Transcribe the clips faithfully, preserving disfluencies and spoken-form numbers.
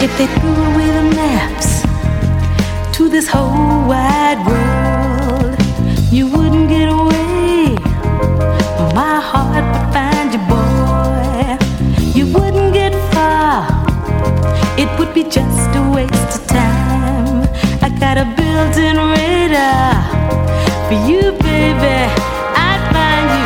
If they threw away the maps to this whole wide world, you wouldn't get away. My heart would find you, boy. You wouldn't get far. It would be just a waste of time. I got a built-in radar for you, baby. I'd find you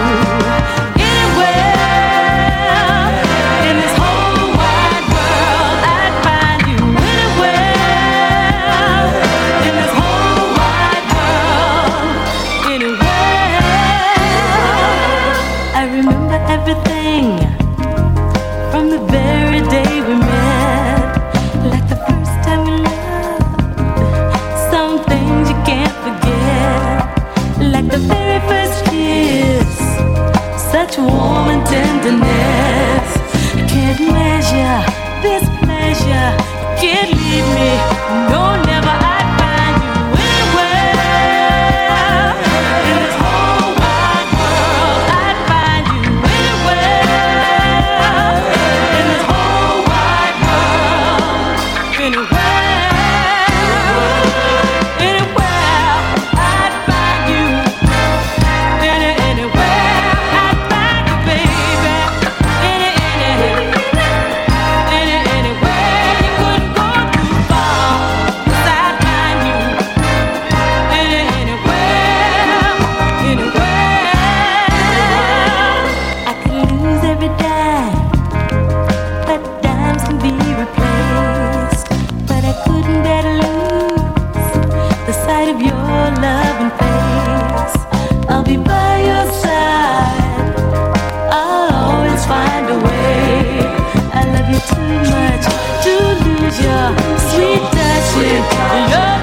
anywhere in this whole wide world. I'd find you anywhere in this whole wide world. Anywhere. I remember everything from the very day we met, like the first time we loved. Some things you can't forget, like the very first kiss, such warm and tenderness. I can't measure this pleasure, can't leave me, no, never. I'd find you anywhere in this whole wide world. I'd find you anywhere in this whole wide world. Anywhere, anywhere, I'd find you. Any, anywhere, I'd find you, baby. Any, any, any, anywhere. You couldn't go too far, 'cause I'd find you. Any, anywhere, anywhere. I could lose every dime, but dimes can be replaced. But I couldn't bear to lose the sight of your loving face. I'll be by your side, I'll always find a way. I love you too much to lose your sweet touch. Your